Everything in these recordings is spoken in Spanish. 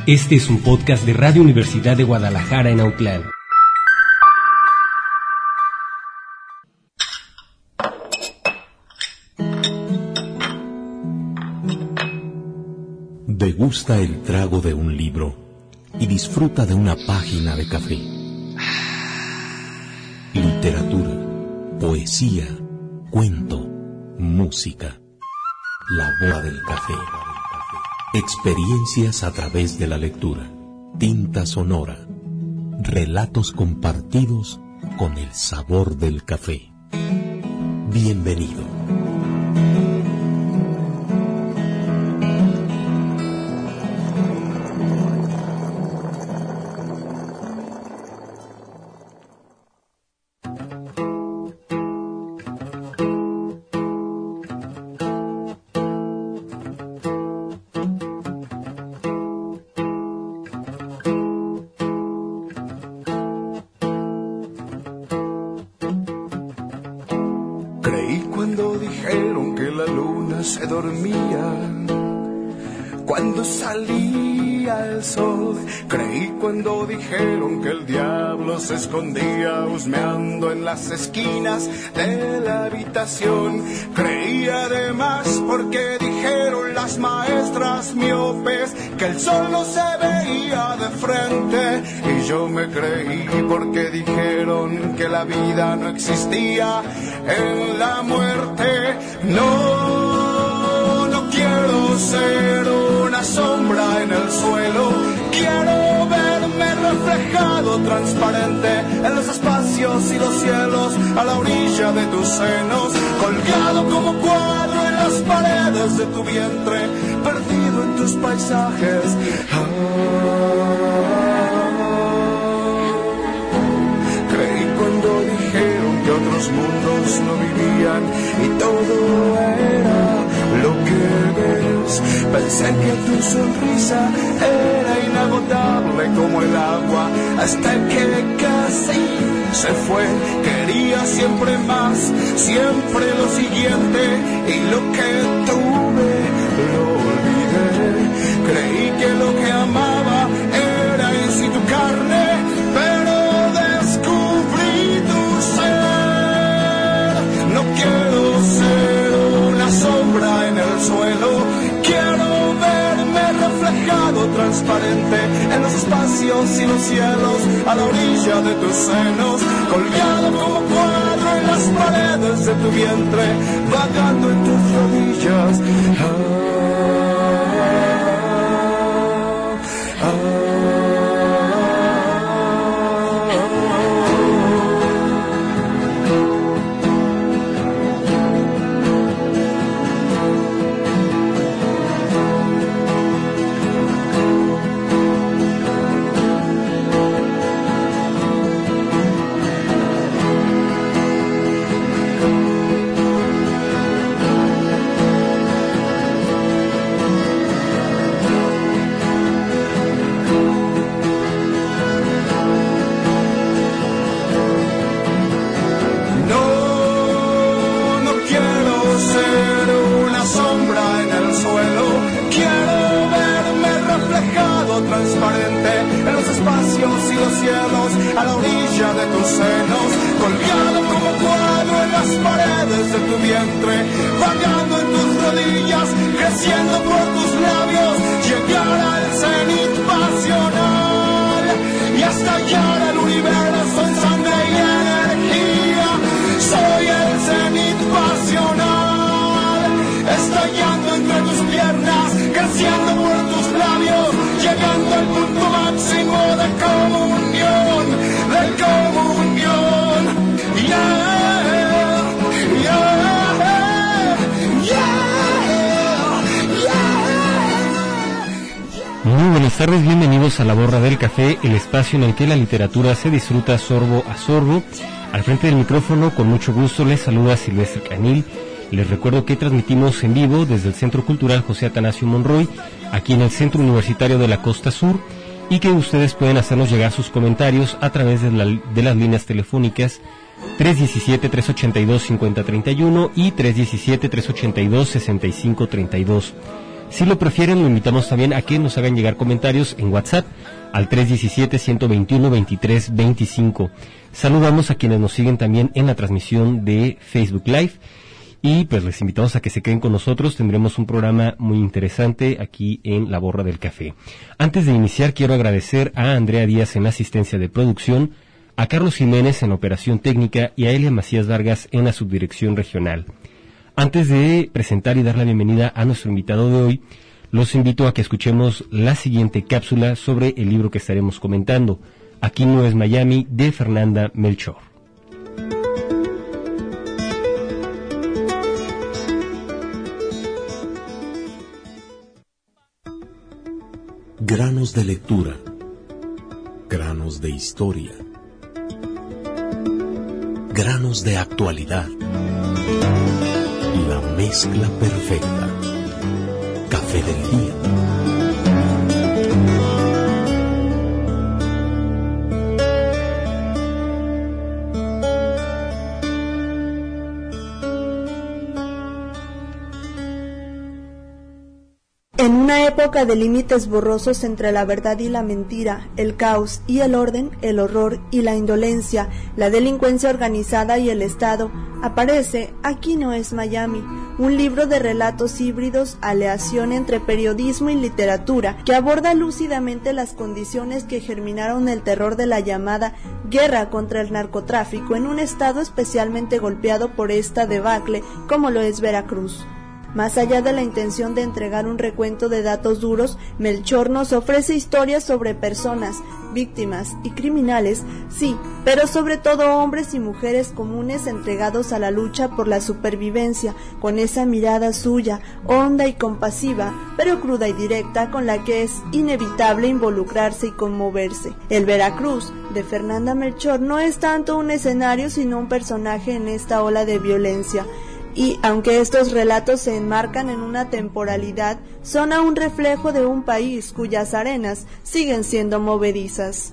Este es un podcast de Radio Universidad de Guadalajara en Autlán. Degusta el trago de un libro y disfruta de una página de café. Literatura, poesía, cuento, música. La boda del café. Experiencias a través de la lectura. Tinta sonora. Relatos compartidos con el sabor del café. Bienvenido. Creí cuando dijeron que la luna se dormía, cuando salía el sol. Creí cuando dijeron que el diablo se escondía husmeando en las esquinas de la habitación. Creí además porque dijeron las maestras miopes que el sol no se veía de frente. Y yo me creí porque dijeron que la vida no existía en la muerte. No, no quiero ser una sombra en el suelo. Quiero verme reflejado transparente en los espacios y los cielos, a la orilla de tus senos, colgado como cuadro en las paredes de tu vientre, perdido en tus paisajes. Creí cuando dijeron que otros mundos no vivían y todo era lo que ves. Pensé que tu sonrisa era inagotable como el agua, hasta que casi se fue. Quería siempre más, siempre lo siguiente, y lo que tuve lo olvidé. Creí que lo que amaba era en sí tu carne, pero descubrí tu ser. No quiero ser una sombra en el suelo. Quiero verme reflejado transparente en los espacios y los cielos, a la orilla de tus senos, colgado como cuadro en las paredes de tu vientre, vagando en tus rodillas. Transparente en los espacios y los cielos, a la orilla de tus senos, colgado como cuadro en las paredes de tu vientre, vagando en tus rodillas, creciendo por tus labios, llegar al cenit pasional y estallar el universo en sangre y energía. Soy el cenit pasional, estallando entre tus piernas, creciendo por tus labios, llegando al punto máximo de comunión, de comunión. Yeah, yeah, yeah, yeah. Muy buenas tardes, bienvenidos a La Borra del Café, el espacio en el que la literatura se disfruta sorbo a sorbo. Al frente del micrófono, con mucho gusto, les saluda Silvestre Canil. Les recuerdo que transmitimos en vivo desde el Centro Cultural José Atanasio Monroy, aquí en el Centro Universitario de la Costa Sur, y que ustedes pueden hacernos llegar sus comentarios a través de las líneas telefónicas 317-382-5031 y 317-382-6532. Si lo prefieren, lo invitamos también a que nos hagan llegar comentarios en WhatsApp al 317-121-2325. Saludamos a quienes nos siguen también en la transmisión de Facebook Live y pues les invitamos a que se queden con nosotros. Tendremos un programa muy interesante aquí en La Borra del Café. Antes de iniciar, quiero agradecer a Andrea Díaz en asistencia de producción, a Carlos Jiménez en operación técnica y a Elia Macías Vargas en la subdirección regional. Antes de presentar y dar la bienvenida a nuestro invitado de hoy, los invito a que escuchemos la siguiente cápsula sobre el libro que estaremos comentando, Aquí no es Miami, de Fernanda Melchor. Granos de lectura, granos de historia, granos de actualidad. La mezcla perfecta. Café del día. En una época de límites borrosos entre la verdad y la mentira, el caos y el orden, el horror y la indolencia, la delincuencia organizada y el Estado, aparece Aquí no es Miami, un libro de relatos híbridos, aleación entre periodismo y literatura, que aborda lúcidamente las condiciones que germinaron el terror de la llamada guerra contra el narcotráfico en un estado especialmente golpeado por esta debacle como lo es Veracruz. Más allá de la intención de entregar un recuento de datos duros, Melchor nos ofrece historias sobre personas, víctimas y criminales, sí, pero sobre todo hombres y mujeres comunes entregados a la lucha por la supervivencia, con esa mirada suya, honda y compasiva, pero cruda y directa, con la que es inevitable involucrarse y conmoverse. El Veracruz, de Fernanda Melchor, no es tanto un escenario, sino un personaje en esta ola de violencia. Y aunque estos relatos se enmarcan en una temporalidad, son aún reflejo de un país cuyas arenas siguen siendo movedizas.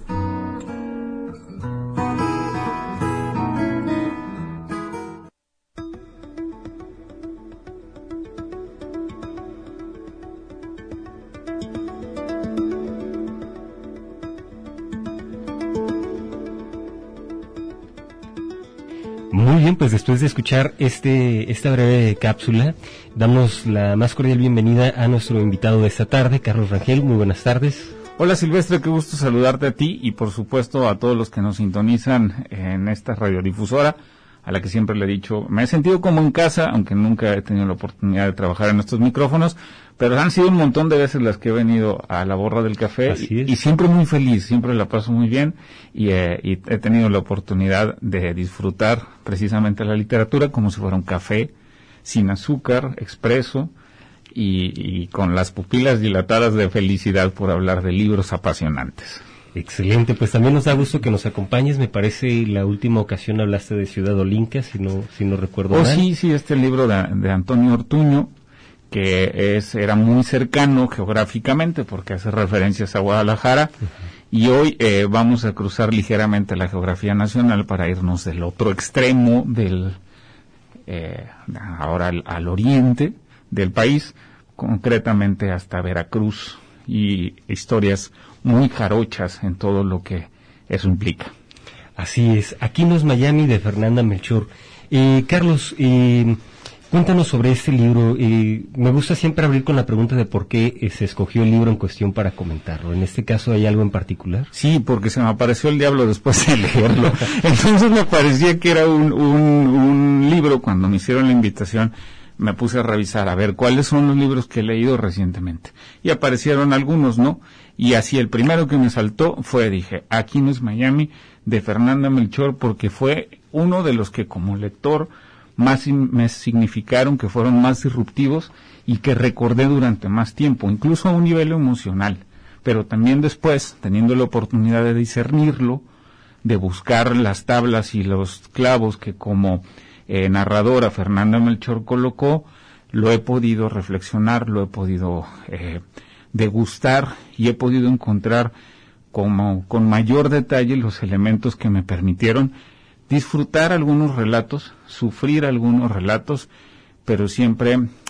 Muy bien, pues después de escuchar esta breve cápsula, damos la más cordial bienvenida a nuestro invitado de esta tarde, Carlos Rangel. Muy buenas tardes. Hola Silvestre, qué gusto saludarte a ti y por supuesto a todos los que nos sintonizan en esta radiodifusora, a la que siempre le he dicho, me he sentido como en casa, aunque nunca he tenido la oportunidad de trabajar en estos micrófonos, pero han sido un montón de veces las que he venido a La Borra del Café y siempre muy feliz, siempre la paso muy bien y he tenido la oportunidad de disfrutar precisamente la literatura como si fuera un café, sin azúcar, expreso y con las pupilas dilatadas de felicidad por hablar de libros apasionantes. Excelente, pues también nos da gusto que nos acompañes. Me parece la última ocasión hablaste de Ciudad Olinca, si no recuerdo mal. Sí, este libro de Antonio Ortuño, que era muy cercano geográficamente porque hace referencias a Guadalajara, y hoy vamos a cruzar ligeramente la geografía nacional para irnos del otro extremo ahora al oriente del país, concretamente hasta Veracruz, y historias muy jarochas en todo lo que eso implica. Así es, Aquí no es Miami, de Fernanda Melchor. Carlos, cuéntanos sobre este libro. Me gusta siempre abrir con la pregunta de por qué se escogió el libro en cuestión para comentarlo. En este caso, ¿hay algo en particular? Sí, porque se me apareció el diablo después de leerlo. Entonces me parecía que era un libro. Cuando me hicieron la invitación, me puse a revisar, a ver cuáles son los libros que he leído recientemente. Y aparecieron algunos, ¿no? Y así el primero que me saltó dije, Aquí no es Miami, de Fernanda Melchor, porque fue uno de los que como lector más me significaron, que fueron más disruptivos y que recordé durante más tiempo, incluso a un nivel emocional. Pero también después, teniendo la oportunidad de discernirlo, de buscar las tablas y los clavos que como narradora Fernanda Melchor colocó, lo he podido reflexionar, lo he podido degustar y he podido encontrar con mayor detalle los elementos que me permitieron disfrutar algunos relatos, sufrir algunos relatos, pero siempre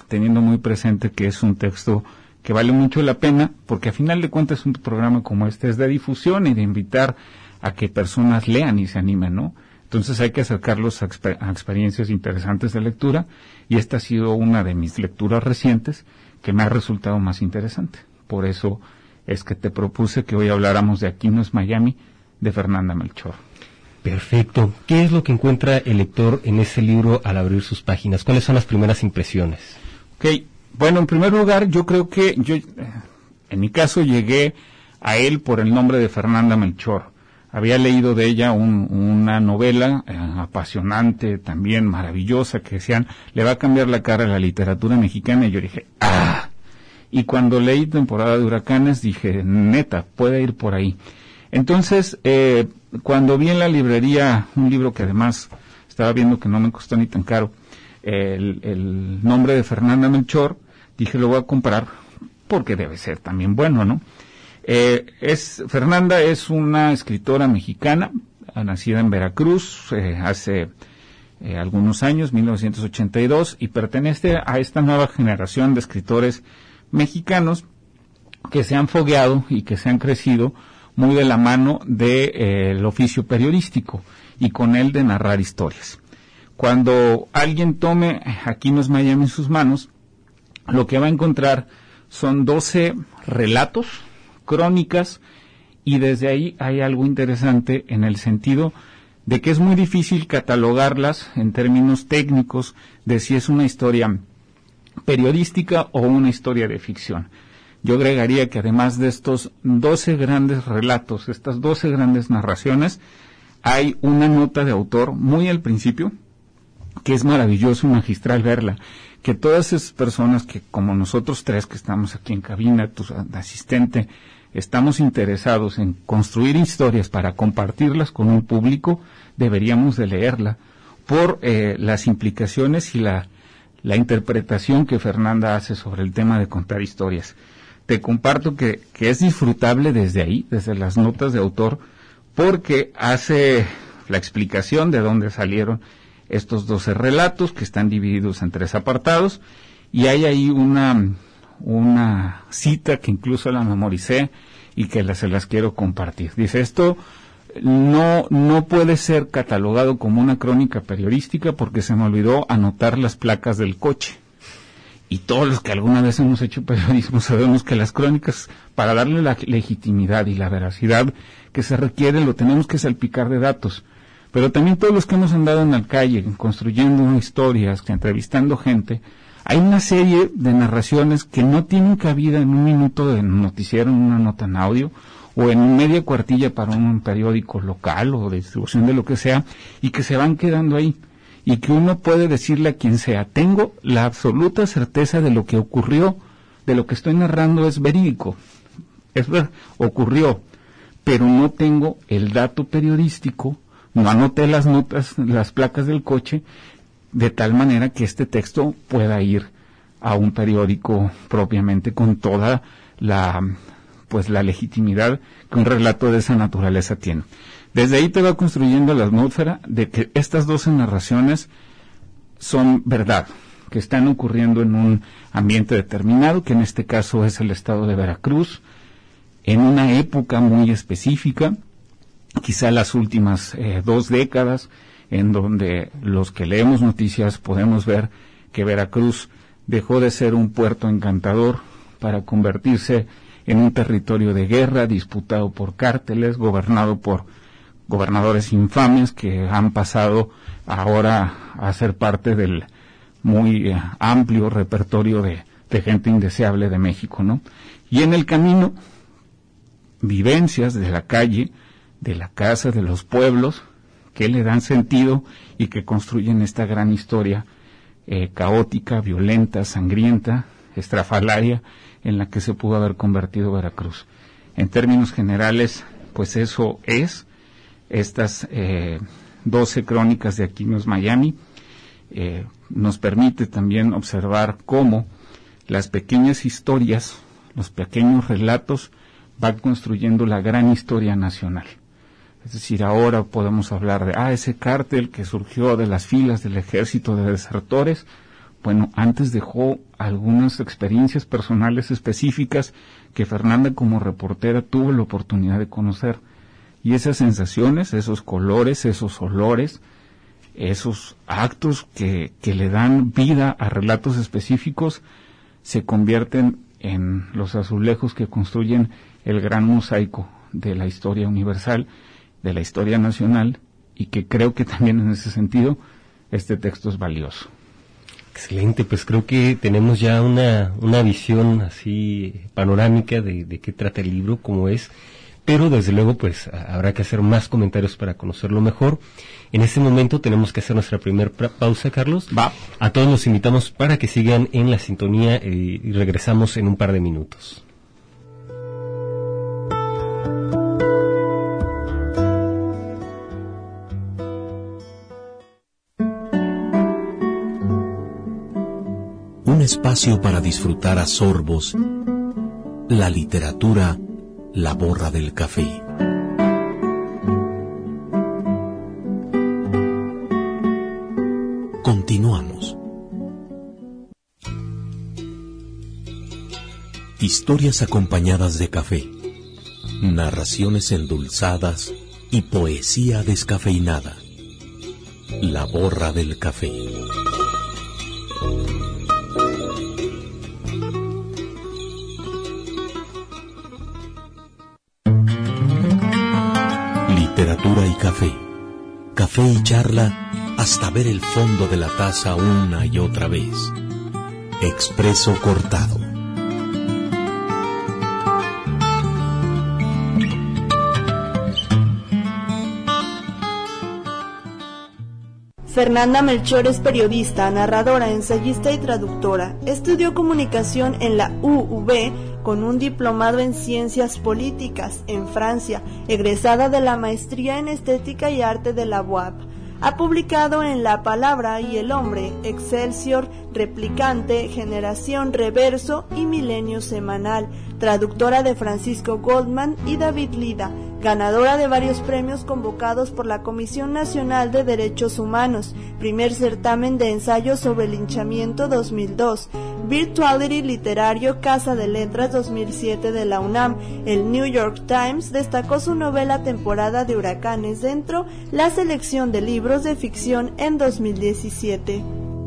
teniendo muy presente que es un texto que vale mucho la pena, porque a final de cuentas un programa como este es de difusión y de invitar a que personas lean y se animen, ¿no? Entonces hay que acercarlos a experiencias interesantes de lectura, y esta ha sido una de mis lecturas recientes que me ha resultado más interesante. Por eso es que te propuse que hoy habláramos de Aquí no es Miami, de Fernanda Melchor. Perfecto. ¿Qué es lo que encuentra el lector en ese libro al abrir sus páginas? ¿Cuáles son las primeras impresiones? Ok, bueno, en primer lugar, yo creo que en mi caso, llegué a él por el nombre de Fernanda Melchor. Había leído de ella una novela apasionante, también maravillosa, que decían, le va a cambiar la cara a la literatura mexicana, y yo dije, ¡ah! Y cuando leí Temporada de Huracanes, dije, neta, puede ir por ahí. Entonces, cuando vi en la librería un libro que además estaba viendo que no me costó ni tan caro, el nombre de Fernanda Melchor, dije, lo voy a comprar porque debe ser también bueno, ¿no? Fernanda es una escritora mexicana, nacida en Veracruz hace algunos años, 1982, y pertenece a esta nueva generación de escritores mexicanos que se han fogueado y que se han crecido muy de la mano del oficio periodístico y con él de narrar historias. Cuando alguien tome Aquí no es Miami en sus manos, lo que va a encontrar son 12 relatos, crónicas, y desde ahí hay algo interesante en el sentido de que es muy difícil catalogarlas en términos técnicos de si es una historia periodística o una historia de ficción. Yo agregaría que además de estos 12 grandes relatos, estas 12 grandes narraciones, hay una nota de autor muy al principio, que es maravilloso y magistral verla, que todas esas personas que, como nosotros tres que estamos aquí en cabina, tu asistente, estamos interesados en construir historias para compartirlas con un público, deberíamos de leerla por las implicaciones y la interpretación que Fernanda hace sobre el tema de contar historias. Te comparto que es disfrutable desde ahí, desde las notas de autor, porque hace la explicación de dónde salieron estos 12 relatos que están divididos en 3 apartados, y hay ahí una cita que incluso la memoricé y que se las quiero compartir. Dice, esto no puede ser catalogado como una crónica periodística porque se me olvidó anotar las placas del coche. Y todos los que alguna vez hemos hecho periodismo sabemos que las crónicas, para darle la legitimidad y la veracidad que se requiere, lo tenemos que salpicar de datos. Pero también todos los que hemos andado en la calle, construyendo historias, entrevistando gente, hay una serie de narraciones que no tienen cabida en un minuto de noticiero, en una nota en audio, o en media cuartilla para un periódico local o de distribución de lo que sea, y que se van quedando ahí. Y que uno puede decirle a quien sea, tengo la absoluta certeza de lo que ocurrió, de lo que estoy narrando es verídico, ocurrió, pero no tengo el dato periodístico, no anoté las notas, las placas del coche, de tal manera que este texto pueda ir a un periódico propiamente con toda la legitimidad que un relato de esa naturaleza tiene. Desde ahí te va construyendo la atmósfera de que estas 12 narraciones son verdad, que están ocurriendo en un ambiente determinado, que en este caso es el estado de Veracruz, en una época muy específica, quizá las últimas 2 décadas, en donde los que leemos noticias podemos ver que Veracruz dejó de ser un puerto encantador para convertirse en un territorio de guerra, disputado por cárteles, gobernado por gobernadores infames que han pasado ahora a ser parte del muy amplio repertorio de gente indeseable de México, ¿no? Y en el camino, vivencias de la calle, de la casa, de los pueblos, que le dan sentido y que construyen esta gran historia caótica, violenta, sangrienta, estrafalaria, en la que se pudo haber convertido Veracruz. En términos generales, pues eso es estas 12 crónicas de Aquí no es Miami. Nos permite también observar cómo las pequeñas historias, los pequeños relatos van construyendo la gran historia nacional. Es decir, ahora podemos hablar de ese cártel que surgió de las filas del ejército de desertores, bueno, antes dejó algunas experiencias personales específicas que Fernanda como reportera tuvo la oportunidad de conocer. Y esas sensaciones, esos colores, esos olores, esos actos que le dan vida a relatos específicos, se convierten en los azulejos que construyen el gran mosaico de la historia universal, de la historia nacional, y que creo que también en ese sentido este texto es valioso. Excelente, pues creo que tenemos ya una visión así panorámica de qué trata el libro, cómo es, pero desde luego pues habrá que hacer más comentarios para conocerlo mejor. En este momento tenemos que hacer nuestra primera pausa, Carlos. Va. A todos los invitamos para que sigan en la sintonía y regresamos en un par de minutos. Un espacio para disfrutar a sorbos la literatura, la borra del café. Continuamos. Historias acompañadas de café, narraciones endulzadas y poesía descafeinada. La borra del café. Literatura y café. Café y charla hasta ver el fondo de la taza una y otra vez. Expreso cortado. Fernanda Melchor es periodista, narradora, ensayista y traductora. Estudió comunicación en la UV con un diplomado en ciencias políticas en Francia, egresada de la maestría en estética y arte de la UAP. Ha publicado en La Palabra y el Hombre, Excelsior, Replicante, Generación Reverso y Milenio Semanal, traductora de Francisco Goldman y David Lida, ganadora de varios premios convocados por la Comisión Nacional de Derechos Humanos, primer certamen de ensayo sobre linchamiento 2002, Virtuality Literario Casa de Letras 2007 de la UNAM. El New York Times destacó su novela Temporada de Huracanes dentro la selección de libros de ficción en 2017.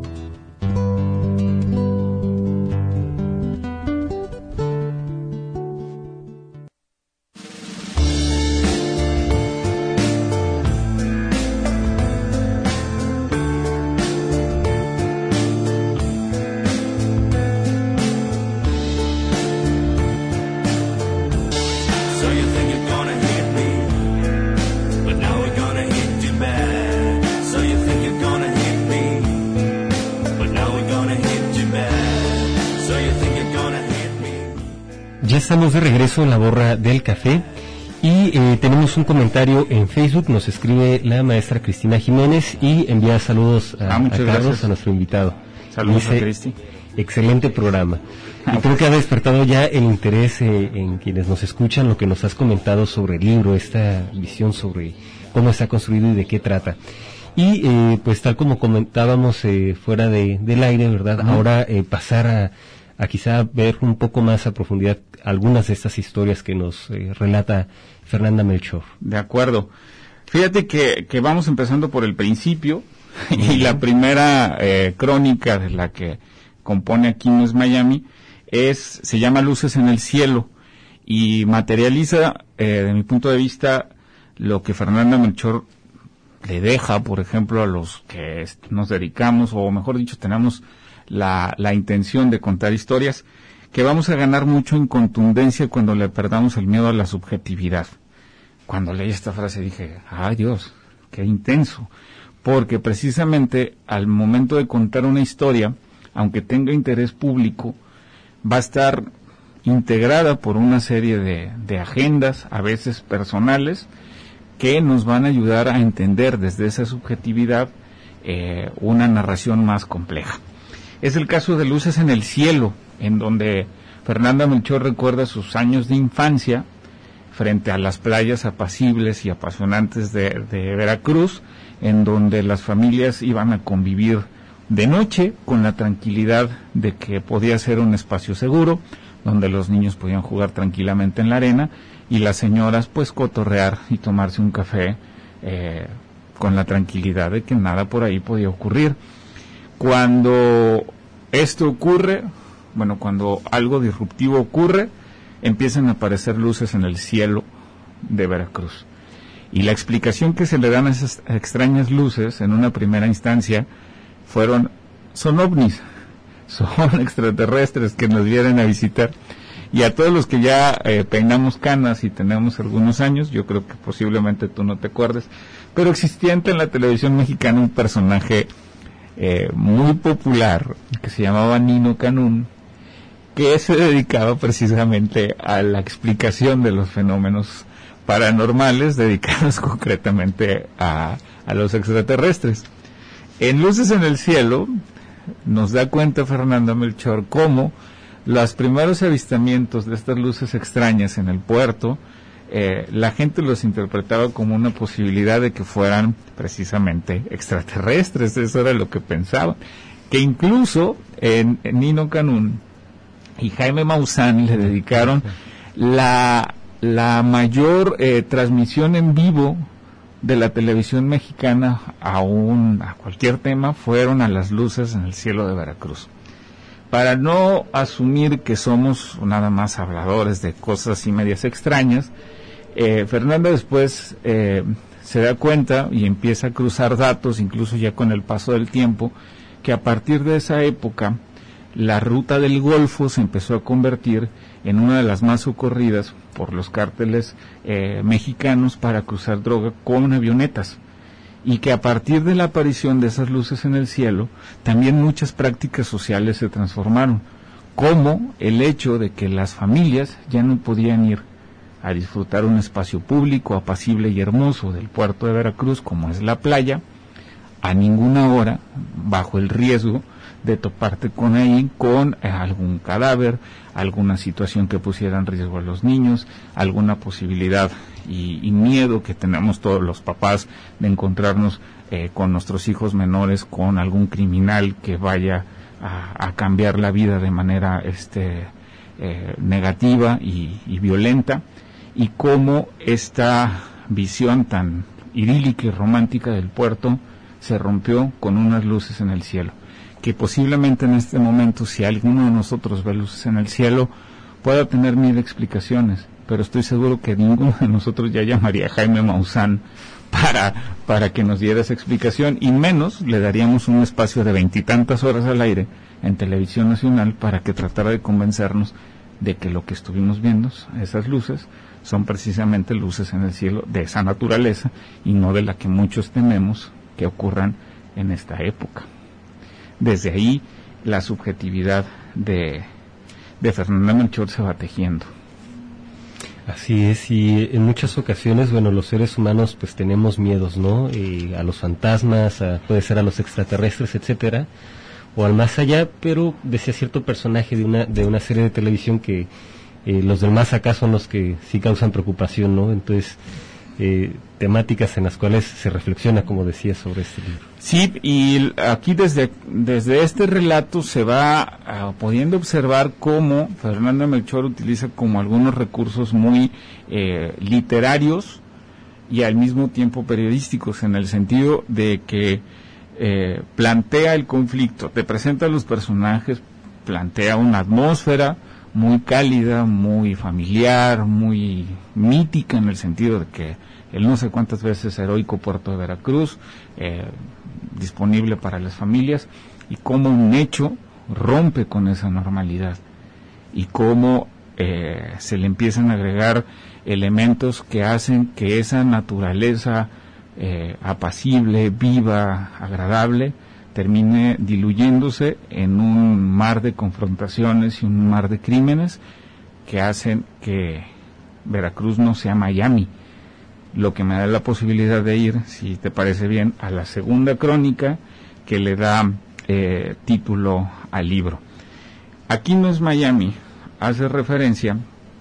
Ya estamos de regreso en la borra del café y tenemos un comentario en Facebook. Nos escribe la maestra Cristina Jiménez y envía saludos a Carlos, gracias a nuestro invitado. Saludos a Cristi. Excelente programa. Y creo que ha despertado ya el interés en quienes nos escuchan, lo que nos has comentado sobre el libro, esta visión sobre cómo está construido y de qué trata. Y pues tal como comentábamos fuera del aire, ¿verdad? Ahora pasar a quizá ver un poco más a profundidad algunas de estas historias que nos relata Fernanda Melchor. De acuerdo. Fíjate que vamos empezando por el principio y la primera crónica de la que compone Aquí no es Miami se llama Luces en el cielo y materializa de mi punto de vista lo que Fernanda Melchor le deja, por ejemplo, a los que nos dedicamos, o mejor dicho, tenemos la intención de contar historias, que vamos a ganar mucho en contundencia cuando le perdamos el miedo a la subjetividad. Cuando leí esta frase dije, ¡ay Dios, qué intenso! Porque precisamente al momento de contar una historia, aunque tenga interés público, va a estar integrada por una serie de agendas, a veces personales, que nos van a ayudar a entender desde esa subjetividad una narración más compleja. Es el caso de Luces en el cielo, en donde Fernanda Melchor recuerda sus años de infancia frente a las playas apacibles y apasionantes de Veracruz, en donde las familias iban a convivir de noche, con la tranquilidad de que podía ser un espacio seguro, donde los niños podían jugar tranquilamente en la arena, y las señoras pues cotorrear y tomarse un café con la tranquilidad de que nada por ahí podía ocurrir. Cuando esto ocurre, cuando algo disruptivo ocurre, empiezan a aparecer luces en el cielo de Veracruz. Y la explicación que se le dan a esas extrañas luces, en una primera instancia, son ovnis, son extraterrestres que nos vienen a visitar. Y a todos los que ya peinamos canas y tenemos algunos años, yo creo que posiblemente tú no te acuerdes, pero existía en la televisión mexicana un personaje muy popular que se llamaba Nino Canún, que se dedicaba precisamente a la explicación de los fenómenos paranormales, dedicados concretamente a los extraterrestres. En Luces en el Cielo nos da cuenta Fernanda Melchor cómo los primeros avistamientos de estas luces extrañas en el puerto, la gente los interpretaba como una posibilidad de que fueran precisamente extraterrestres. Eso era lo que pensaban, que incluso Nino Canún y Jaime Maussan le dedicaron la mayor transmisión en vivo de la televisión mexicana a cualquier tema, fueron a las luces en el cielo de Veracruz. Para no asumir que somos nada más habladores de cosas y medias extrañas, Fernanda después se da cuenta y empieza a cruzar datos, incluso ya con el paso del tiempo, que a partir de esa época la ruta del Golfo se empezó a convertir en una de las más socorridas por los cárteles mexicanos para cruzar droga con avionetas, y que a partir de la aparición de esas luces en el cielo, también muchas prácticas sociales se transformaron, como el hecho de que las familias ya no podían ir a disfrutar un espacio público apacible y hermoso del puerto de Veracruz, como es la playa, a ninguna hora, bajo el riesgo de toparte con algún cadáver, alguna situación que pusiera en riesgo a los niños, alguna posibilidad y miedo que tenemos todos los papás de encontrarnos con nuestros hijos menores con algún criminal que vaya a cambiar la vida de manera negativa y violenta, y cómo esta visión tan idílica y romántica del puerto se rompió con unas luces en el cielo, que posiblemente en este momento, si alguno de nosotros ve luces en el cielo, pueda tener 1000 explicaciones, pero estoy seguro que ninguno de nosotros ya llamaría a Jaime Maussan para que nos diera esa explicación, y menos le daríamos un espacio de 20 y tantas horas al aire en Televisión Nacional para que tratara de convencernos de que lo que estuvimos viendo, esas luces, son precisamente luces en el cielo de esa naturaleza y no de la que muchos tememos que ocurran en esta época. Desde ahí la subjetividad de Fernanda Melchor se va tejiendo. Así es, y en muchas ocasiones, los seres humanos pues tenemos miedos, ¿no? A los fantasmas, puede ser a los extraterrestres, etcétera, o al más allá, pero decía cierto personaje de una serie de televisión que los del más acá son los que sí causan preocupación, ¿no? Entonces, temáticas en las cuales se reflexiona, como decía, sobre este libro. Sí, y aquí desde este relato se va pudiendo observar cómo Fernanda Melchor utiliza como algunos recursos muy literarios y al mismo tiempo periodísticos, en el sentido de que plantea el conflicto, te presenta a los personajes, plantea una atmósfera muy cálida, muy familiar, muy mítica, en el sentido de que el no sé cuántas veces heroico puerto de Veracruz, disponible para las familias, y cómo un hecho rompe con esa normalidad, y cómo se le empiezan a agregar elementos que hacen que esa naturaleza apacible, viva, agradable, termine diluyéndose en un mar de confrontaciones y un mar de crímenes que hacen que Veracruz no sea Miami. Lo que me da la posibilidad de ir, si te parece bien, a la segunda crónica que le da título al libro. Aquí no es Miami, hace referencia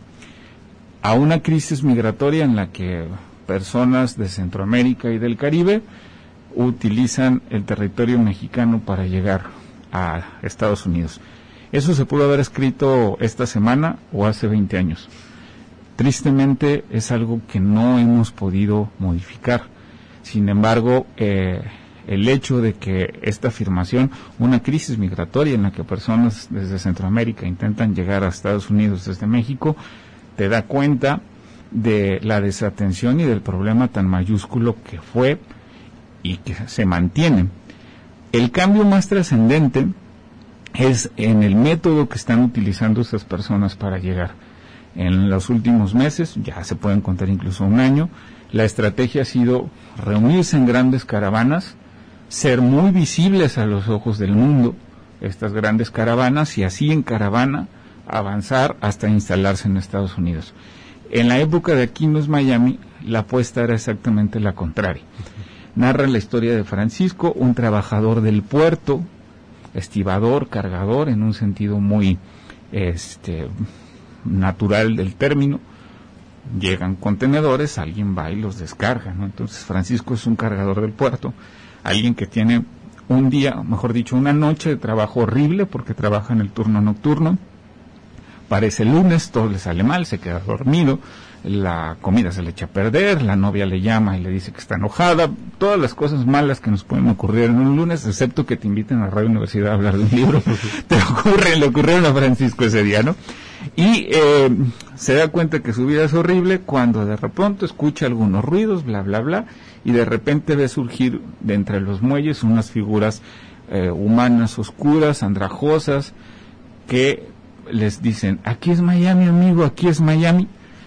a una crisis migratoria en la que personas de Centroamérica y del Caribe utilizan el territorio mexicano para llegar a Estados Unidos. Eso se pudo haber escrito esta semana o hace 20 años. Tristemente es algo que no hemos podido modificar. Sin embargo, el hecho de que esta afirmación, una crisis migratoria en la que personas desde Centroamérica intentan llegar a Estados Unidos desde México, te da cuenta de la desatención y del problema tan mayúsculo que fue y que se mantiene. El cambio más trascendente es en el método que están utilizando estas personas para llegar. En los últimos meses, ya se pueden contar incluso un año, la estrategia ha sido reunirse en grandes caravanas, ser muy visibles a los ojos del mundo, estas grandes caravanas, y así en caravana avanzar hasta instalarse en Estados Unidos. En la época de Aquí no es Miami, la apuesta era exactamente la contraria. Narra la historia de Francisco, un trabajador del puerto, estibador, cargador, en un sentido muy natural del término. Llegan contenedores, alguien va y los descarga, ¿no? Entonces Francisco es un cargador del puerto, alguien que tiene un día, mejor dicho, una noche de trabajo horrible porque trabaja en el turno nocturno. Parece lunes, todo le sale mal, se queda dormido, la comida se le echa a perder, la novia le llama y le dice que está enojada, todas las cosas malas que nos pueden ocurrir en un lunes, excepto que te inviten a Radio Universidad a hablar de un libro, le ocurrieron a Francisco ese día, ¿no? Y se da cuenta que su vida es horrible cuando de repente escucha algunos ruidos, bla, bla, bla, y de repente ve surgir de entre los muelles unas figuras humanas oscuras, andrajosas, que les dicen, aquí es Miami, amigo, aquí es Miami.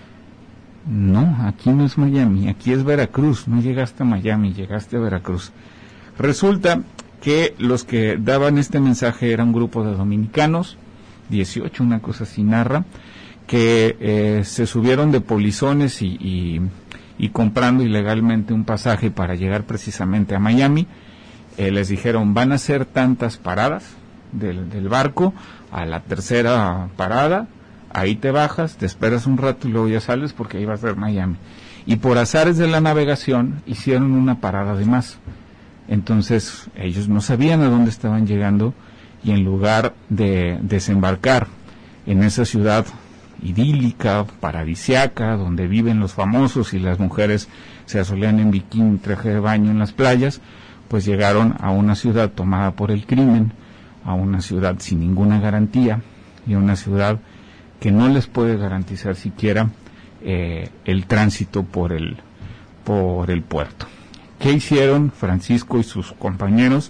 No, aquí no es Miami, aquí es Veracruz, no llegaste a Miami, llegaste a Veracruz. Resulta que los que daban este mensaje era un grupo de dominicanos, 18, una cosa así narra, que se subieron de polizones y comprando ilegalmente un pasaje para llegar precisamente a Miami. Les dijeron, van a hacer tantas paradas del barco, a la tercera parada, ahí te bajas, te esperas un rato y luego ya sales porque ahí va a ser Miami. Y por azares de la navegación hicieron una parada de más. Entonces ellos no sabían a dónde estaban llegando y en lugar de desembarcar en esa ciudad idílica, paradisiaca, donde viven los famosos y las mujeres se asolean en bikini, traje de baño en las playas, pues llegaron a una ciudad tomada por el crimen, a una ciudad sin ninguna garantía y a una ciudad que no les puede garantizar siquiera el tránsito por el puerto. ¿Qué hicieron Francisco y sus compañeros?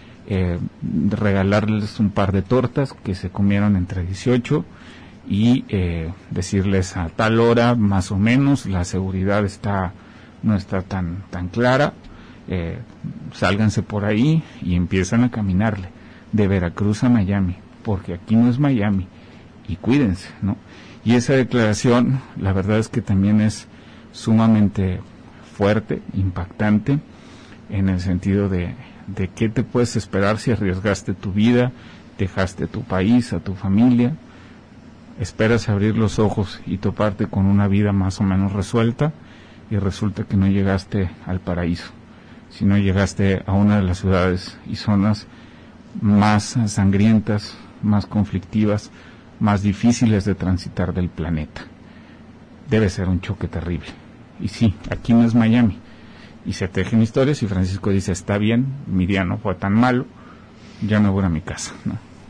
Regalarles un par de tortas que se comieron entre 18 y decirles a tal hora más o menos, la seguridad no está tan clara, sálganse por ahí y empiezan a caminarle de Veracruz a Miami, porque aquí no es Miami, y cuídense, ¿no? Y esa declaración, la verdad es que también es sumamente fuerte, impactante, en el sentido de qué te puedes esperar si arriesgaste tu vida, dejaste tu país, a tu familia, esperas abrir los ojos y toparte con una vida más o menos resuelta, y resulta que no llegaste al paraíso, sino llegaste a una de las ciudades y zonas más sangrientas, más conflictivas, más difíciles de transitar del planeta. Debe ser un choque terrible. Y sí, aquí no es Miami. Y se tejen historias y Francisco dice, está bien, mi día no fue tan malo, ya me voy a mi casa, ¿no?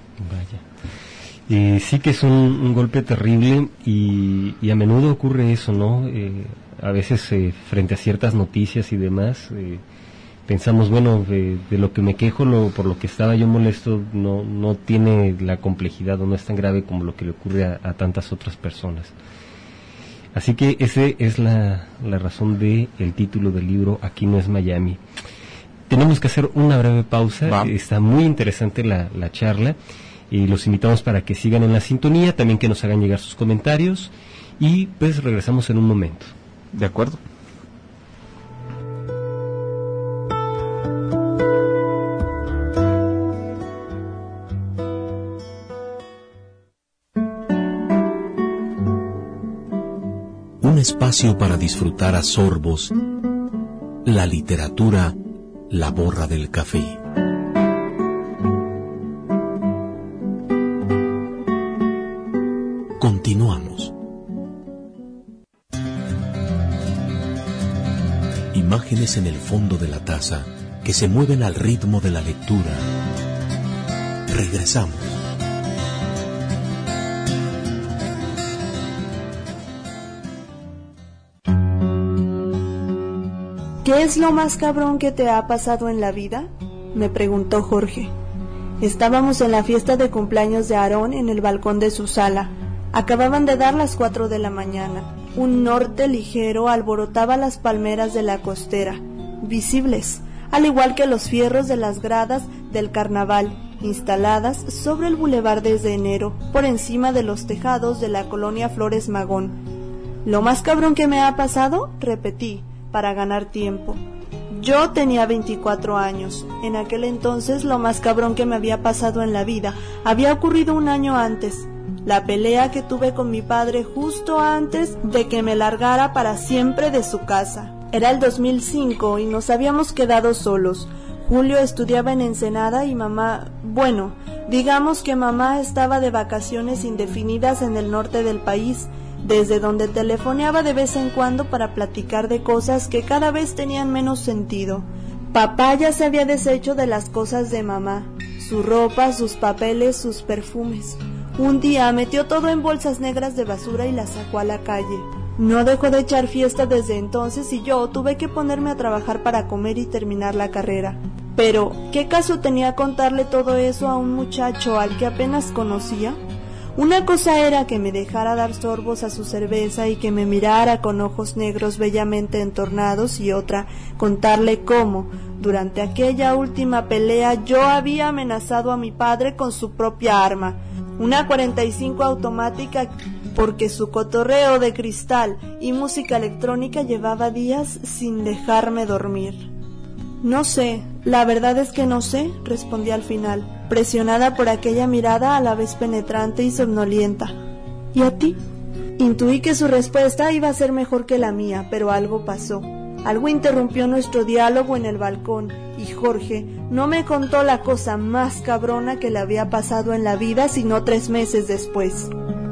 Vaya. Sí que es un golpe terrible y a menudo ocurre eso, ¿no? A veces frente a ciertas noticias y demás, pensamos, bueno, de lo que me quejo, por lo que estaba yo molesto, no tiene la complejidad o no es tan grave como lo que le ocurre a tantas otras personas. Así que ese es la razón de el título del libro, Aquí no es Miami. Tenemos que hacer una breve pausa. Está muy interesante la charla y los invitamos para que sigan en la sintonía, también que nos hagan llegar sus comentarios y pues regresamos en un momento. De acuerdo. Un espacio para disfrutar a sorbos la literatura La borra del café. Continuamos. Imágenes en el fondo de la taza que se mueven al ritmo de la lectura. Regresamos. ¿Qué es lo más cabrón que te ha pasado en la vida?, me preguntó Jorge. Estábamos en la fiesta de cumpleaños de Aarón en el balcón de su sala. Acababan de dar las 4 de la mañana. Un norte ligero alborotaba las palmeras de la costera, visibles, al igual que los fierros de las gradas del carnaval, instaladas sobre el bulevar desde enero, por encima de los tejados de la colonia Flores Magón. ¿Lo más cabrón que me ha pasado?, repetí, para ganar tiempo. Yo tenía 24 años. En aquel entonces lo más cabrón que me había pasado en la vida había ocurrido un año antes. La pelea que tuve con mi padre justo antes de que me largara para siempre de su casa. Era el 2005 y nos habíamos quedado solos. Julio estudiaba en Ensenada y mamá, bueno, digamos que mamá estaba de vacaciones indefinidas en el norte del país, desde donde telefoneaba de vez en cuando para platicar de cosas que cada vez tenían menos sentido. Papá ya se había deshecho de las cosas de mamá, su ropa, sus papeles, sus perfumes. Un día metió todo en bolsas negras de basura y las sacó a la calle. No dejó de echar fiesta desde entonces y yo tuve que ponerme a trabajar para comer y terminar la carrera. Pero, ¿qué caso tenía contarle todo eso a un muchacho al que apenas conocía? Una cosa era que me dejara dar sorbos a su cerveza y que me mirara con ojos negros bellamente entornados, y otra, contarle cómo, durante aquella última pelea, yo había amenazado a mi padre con su propia arma, una 45 automática, porque su cotorreo de cristal y música electrónica llevaba días sin dejarme dormir. No sé, la verdad es que no sé, respondí al final, presionada por aquella mirada a la vez penetrante y somnolienta. ¿Y a ti? Intuí que su respuesta iba a ser mejor que la mía, pero algo pasó. Algo interrumpió nuestro diálogo en el balcón, y Jorge no me contó la cosa más cabrona que le había pasado en la vida, sino 3 meses después.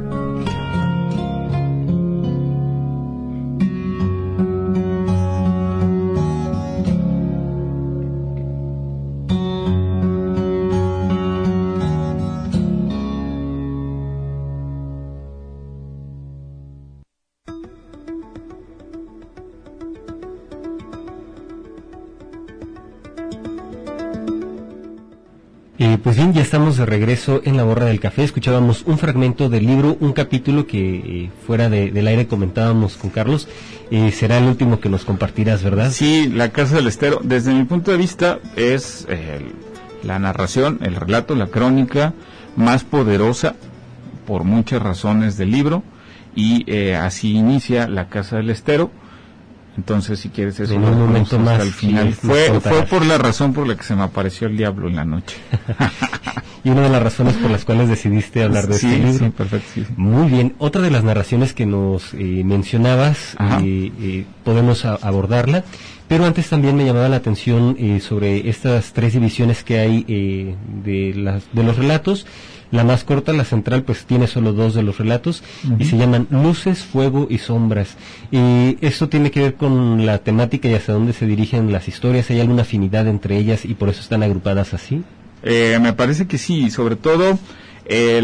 Pues bien, ya estamos de regreso en La Borra del Café. Escuchábamos un fragmento del libro, un capítulo que fuera del aire comentábamos con Carlos. Será el último que nos compartirás, ¿verdad? Sí, La Casa del Estero. Desde mi punto de vista es la narración, el relato, la crónica más poderosa por muchas razones del libro, y así inicia La Casa del Estero. Entonces, si quieres eso, en un momento más al final. Fue por la razón por la que se me apareció el diablo en la noche. Y una de las razones por las cuales decidiste hablar de este libro. Sí, perfecto. Sí. Muy bien. Otra de las narraciones que nos mencionabas, podemos abordarla, pero antes también me llamaba la atención sobre estas 3 divisiones que hay de los relatos. La más corta, la central, pues tiene solo 2 de los relatos, y se llaman Luces, Fuego y Sombras. ¿Esto tiene que ver con la temática y hacia dónde se dirigen las historias? ¿Hay alguna afinidad entre ellas y por eso están agrupadas así? Me parece que sí, sobre todo te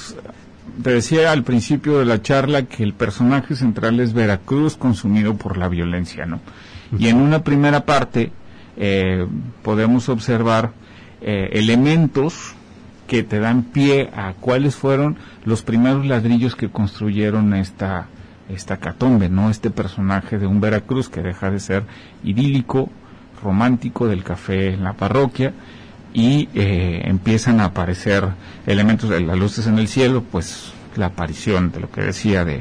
decía al principio de la charla que el personaje central es Veracruz, consumido por la violencia, ¿no? Y en una primera parte podemos observar elementos que te dan pie a cuáles fueron los primeros ladrillos que construyeron esta catombe, ¿no? Este personaje de un Veracruz que deja de ser idílico, romántico, del café en la parroquia, y empiezan a aparecer elementos de las luces en el cielo, pues la aparición de lo que decía de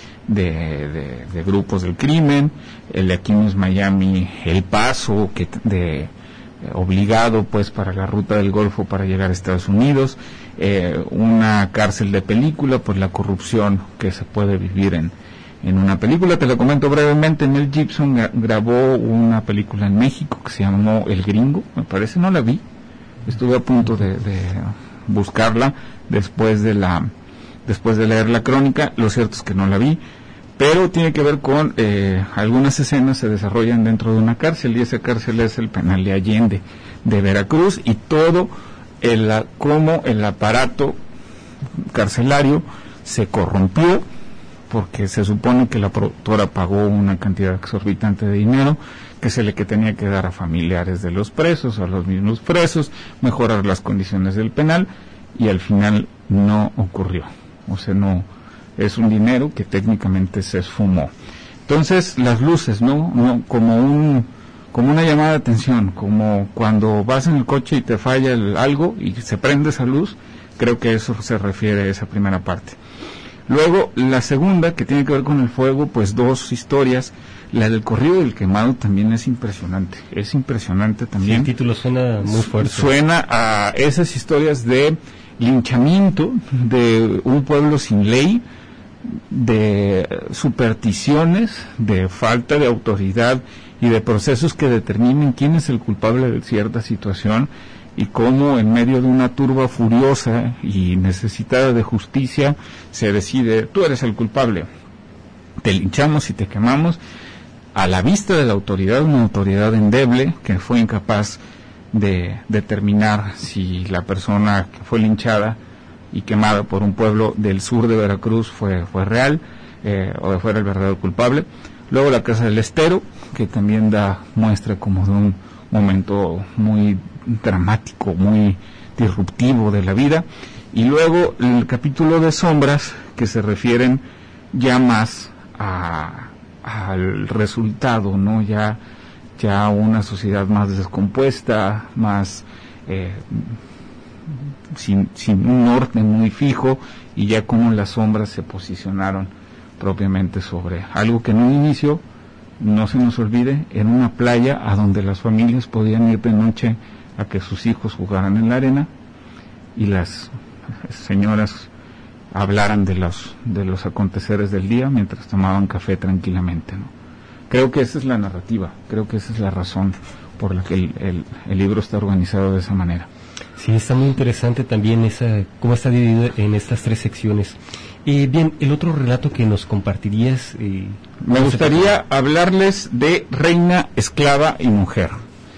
grupos del crimen, el de aquí no es Miami, El Paso, obligado pues para la ruta del Golfo para llegar a Estados Unidos, una cárcel de película, pues la corrupción que se puede vivir en una película. Te lo comento brevemente. Mel Gibson grabó una película en México que se llamó El Gringo, me parece, no la vi. Estuve a punto de buscarla después de leer la crónica. Lo cierto es que no la vi, pero tiene que ver con algunas escenas se desarrollan dentro de una cárcel, y esa cárcel es el penal de Allende de Veracruz, y todo cómo el aparato carcelario se corrompió, porque se supone que la productora pagó una cantidad exorbitante de dinero que tenía que dar a familiares de los presos, a los mismos presos, mejorar las condiciones del penal, y al final no ocurrió. O sea, no, es un dinero que técnicamente se esfumó. Entonces, las luces, no como una llamada de atención, como cuando vas en el coche y te falla algo y se prende esa luz. Creo que eso se refiere a esa primera parte. Luego, la segunda, que tiene que ver con el fuego, pues dos historias. La del Corrido del Quemado también es impresionante también. Sí, el título suena muy fuerte. Suena a esas historias de linchamiento de un pueblo sin ley, de supersticiones, de falta de autoridad y de procesos que determinen quién es el culpable de cierta situación, y cómo en medio de una turba furiosa y necesitada de justicia se decide: tú eres el culpable, te linchamos y te quemamos, a la vista de la autoridad, una autoridad endeble que fue incapaz de determinar si la persona que fue linchada y quemada por un pueblo del sur de Veracruz fue real, o fuera el verdadero culpable. Luego La Casa del Estero, que también da muestra como de un momento muy dramático, muy disruptivo de la vida. Y luego el capítulo de Sombras, que se refieren ya más al resultado, ¿no? Ya una sociedad más descompuesta, más sin un norte muy fijo, y ya como las sombras se posicionaron propiamente sobre algo que en un inicio, no se nos olvide, en una playa a donde las familias podían ir de noche a que sus hijos jugaran en la arena y las señoras hablaran de los aconteceres del día mientras tomaban café tranquilamente, ¿no? Creo que esa es la narrativa, creo que esa es la razón por la que el libro está organizado de esa manera. Sí, está muy interesante también cómo está dividido en estas tres secciones. Bien, el otro relato que nos compartirías... Me gustaría hablarles de Reina, Esclava y Mujer,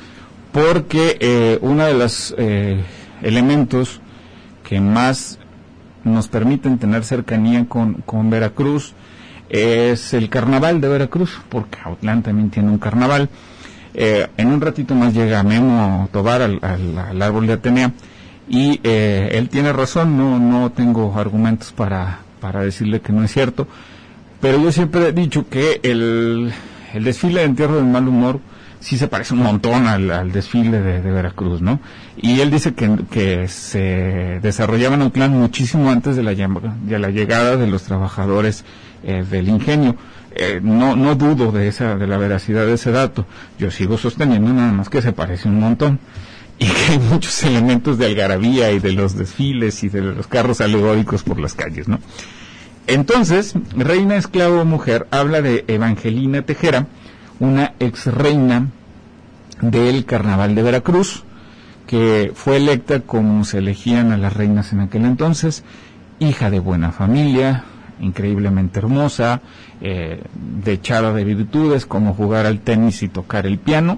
porque uno de los elementos que más nos permiten tener cercanía con Veracruz es el carnaval de Veracruz, porque Autlán también tiene un carnaval. En un ratito más llega Memo Tobar al árbol de Atenea, y él tiene razón, no tengo argumentos para decirle que no es cierto, pero yo siempre he dicho que el desfile de Entierro del Mal Humor sí se parece un montón al desfile de Veracruz, ¿no? Y él dice que se desarrollaba en Autlán muchísimo antes de la llegada de los trabajadores del ingenio. No dudo de la veracidad de ese dato. Yo sigo sosteniendo nada más que se parece un montón, y que hay muchos elementos de algarabía y de los desfiles y de los carros alegóricos por las calles, ¿no? Entonces, Reina, Esclava o Mujer habla de Evangelina Tejera, una ex reina del Carnaval de Veracruz, que fue electa como se elegían a las reinas en aquel entonces, hija de buena familia, increíblemente hermosa, dechada de virtudes como jugar al tenis y tocar el piano,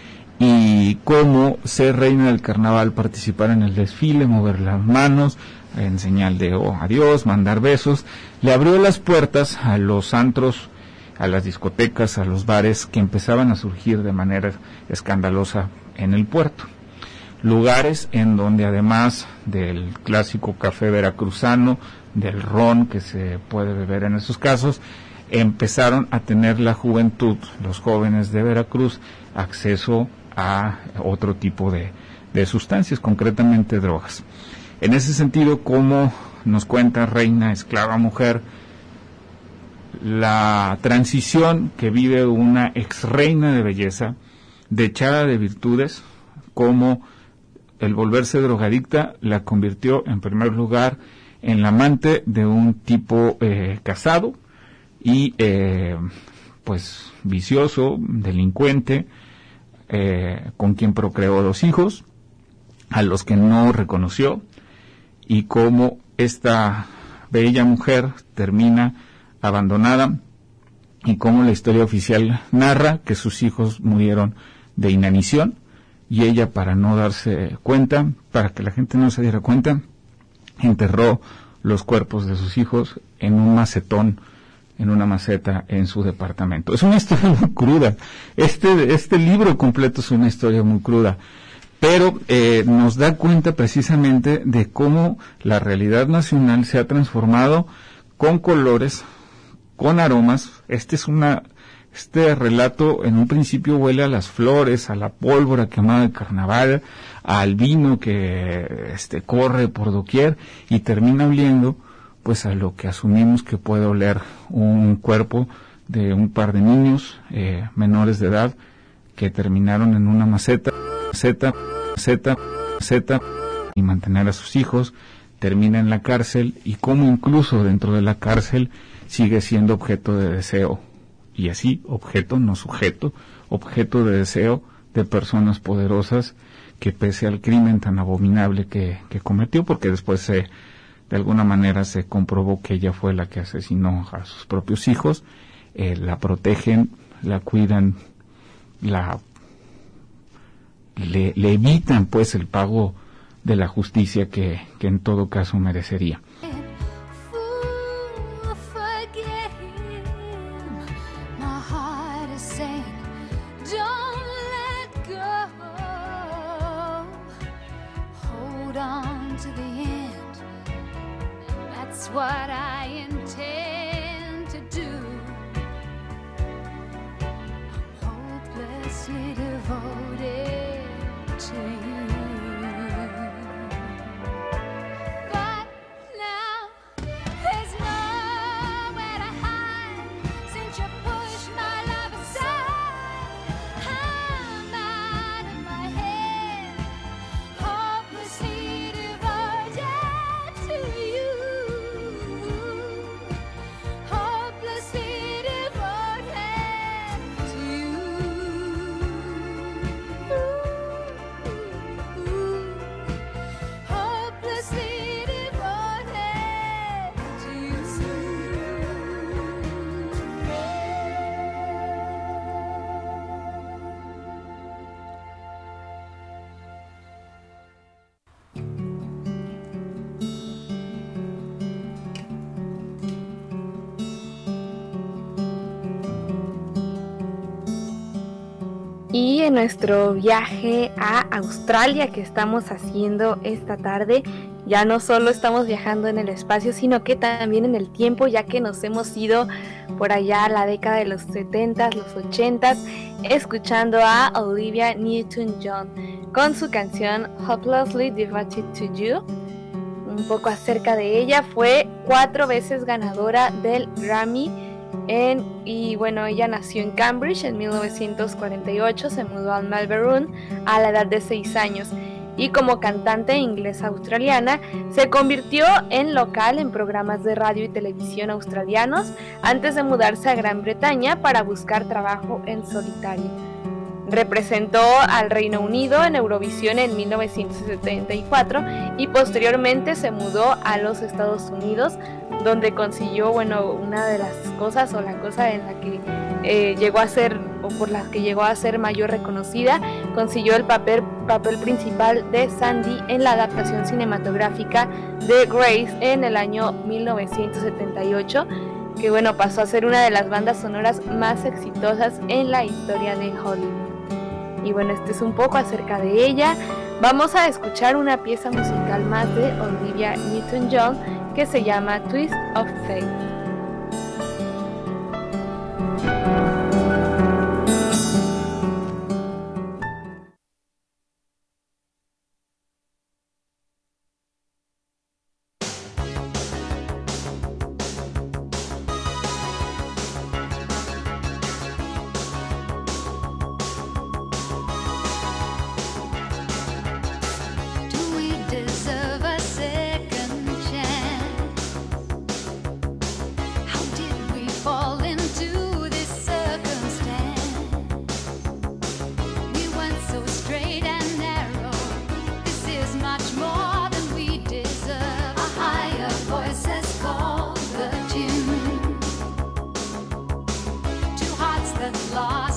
y como ser reina del carnaval, participar en el desfile, mover las manos en señal de adiós, mandar besos, le abrió las puertas a los antros, a las discotecas, a los bares que empezaban a surgir de manera escandalosa en el puerto. Lugares en donde, además del clásico café veracruzano, del ron que se puede beber en esos casos, empezaron a tener la juventud, los jóvenes de Veracruz, acceso a otro tipo de sustancias, concretamente drogas. En ese sentido, como nos cuenta Reina, Esclava, Mujer, la transición que vive una ex reina de belleza, dechada de virtudes, como el volverse drogadicta la convirtió en primer lugar en la amante de un tipo casado, y pues vicioso, delincuente, con quien procreó 2 hijos, a los que no reconoció, y cómo esta bella mujer termina abandonada, y cómo la historia oficial narra que sus hijos murieron de inanición, y ella, para no darse cuenta, para que la gente no se diera cuenta, enterró los cuerpos de sus hijos en un macetón, en una maceta en su departamento. Es una historia muy cruda. Este libro completo es una historia muy cruda, pero nos da cuenta precisamente de cómo la realidad nacional se ha transformado con colores, con aromas. Este relato en un principio huele a las flores, a la pólvora quemada de carnaval, al vino que corre por doquier, y termina oliendo pues a lo que asumimos que puede oler un cuerpo de un par de niños menores de edad que terminaron en una maceta, y mantener a sus hijos. Termina en la cárcel, y cómo incluso dentro de la cárcel sigue siendo objeto de deseo, y así objeto, no sujeto, objeto de deseo de personas poderosas que, pese al crimen tan abominable que cometió, porque después de alguna manera se comprobó que ella fue la que asesinó a sus propios hijos, la protegen, la cuidan, le evitan pues el pago de la justicia que en todo caso merecería. What I intend to do, hopelessly devoted to you. But now there's nowhere to hide since you pushed my love aside. I'm out of my head, hopelessly devoted to you. Y en nuestro viaje a Australia que estamos haciendo esta tarde, ya no solo estamos viajando en el espacio, sino que también en el tiempo, ya que nos hemos ido por allá a la década de los 70s, los 80s, escuchando a Olivia Newton-John con su canción Hopelessly Devoted to You. Un poco acerca de ella: fue 4 veces ganadora del Grammy. Y bueno, ella nació en Cambridge en 1948, se mudó a Melbourne a la edad de 6 años, y como cantante inglesa australiana se convirtió en local en programas de radio y televisión australianos antes de mudarse a Gran Bretaña para buscar trabajo en solitario. Representó al Reino Unido en Eurovisión en 1974 y posteriormente se mudó a los Estados Unidos, donde consiguió, una de las cosas, o la cosa en la que llegó a ser, o por la que llegó a ser mayor reconocida, consiguió el papel principal de Sandy en la adaptación cinematográfica de Grace en el año 1978, que pasó a ser una de las bandas sonoras más exitosas en la historia de Hollywood. Y este es un poco acerca de ella. Vamos a escuchar una pieza musical más de Olivia Newton-John que se llama Twist of Fate. Do we deserve a second chance? get lost.